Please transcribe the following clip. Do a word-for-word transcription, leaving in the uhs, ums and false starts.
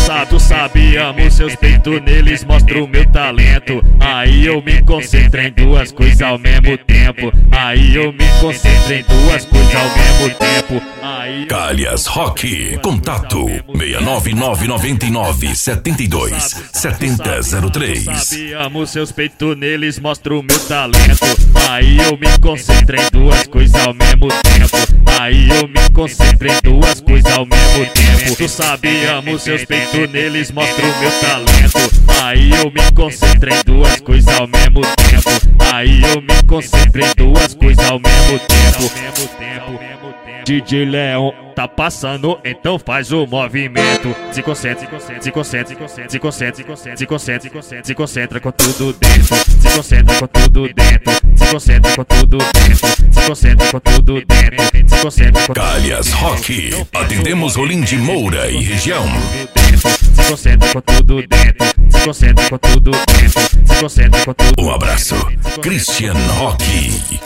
sabe, tu sabe, amo seus peitos, neles mostro o meu talento. Aí eu me concentro em duas coisas ao mesmo tempo. Aí eu me concentro em duas coisas ao mesmo tempo. Aí Calhas Rock, contato seis nove nove nove nove sete dois sete zero zero três. Sabe, amo seus peitos, neles mostro o meu talento. Aí eu me concentro em duas coisas ao mesmo tempo. Aí eu me concentro em duas coisas ao mesmo tempo. Tu sabe, amo seus peitos, neles mostro o meu talento. Aí eu me concentro em duas coisas ao mesmo tempo. Aí eu me concentro em duas coisas ao mesmo tempo. D J Leon tá passando, então faz o movimento. Se concentra, se concentra, se concentra, se concentra, se concentra, se concentra, se concentra, se concentra com tudo dentro. Se concentra com tudo dentro. Se concentra com tudo dentro. Se concentra com tudo dentro. Se concentra com Calhas Rock, atendemos Rolim de Moura e região. Se concentra com tudo dentro. Se concentra com tudo dentro. Se concentra com tudo. Um abraço, Christian Rock.